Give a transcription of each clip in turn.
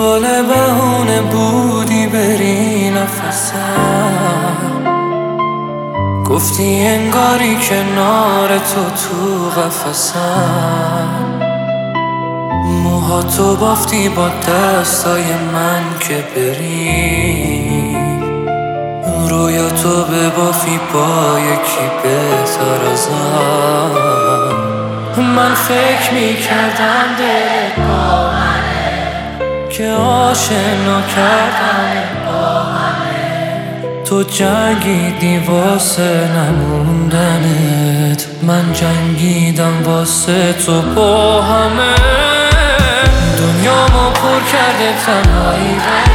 گل بهونه بودی بری نفسم، گفتی انگاری کنار تو قفسم. موهاتو بافتی با دستای من که بری، رویاتو ببافی با یکی بهتر ازم. من فکر میکردم دلت با منه، که آشنا کردن با همه. تو جنگیدی واسه نموندنت، من جنگیدم واسه تو با همه. دنیامو پر کرده تنهایی،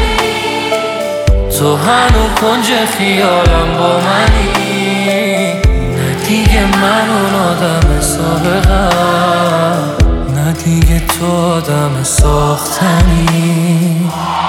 تو هنو کنج خیالم با منی. نه دیگه من اون آدم سابقم، نه دیگه تو آدم ساختنی.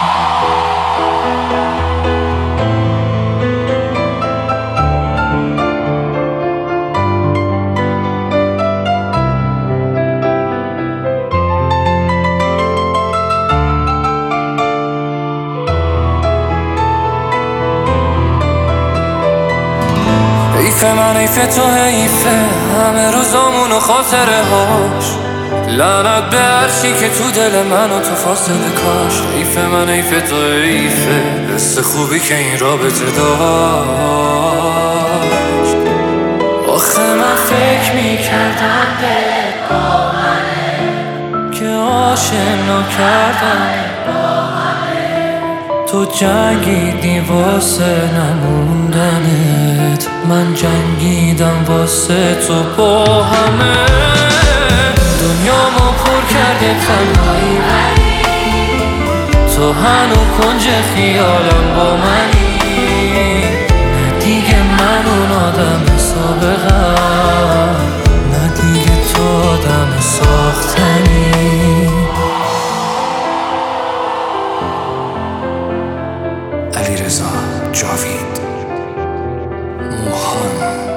حیفه من حیفه تو حیفه، همه روزامون و خاطره هاش. لعنت به هرچی که تو دل من و تو فاصله کاش. حیفه من حیفه تو حیفه، حس خوبی که این رابطه داشت. آخه من فکر میکردم دلت با منه، که آشنا کردن با همه. تو جنگیدی واسه نموندنت، من جنگیدم واسه تو با همه. دنیامو پر کرده تنهایی، تو هنو کنج خیالم با منی. نه دیگه من اون آدم سابقم، نه دیگه تو آدم ساختنی. علیرضا جاوید، موهان.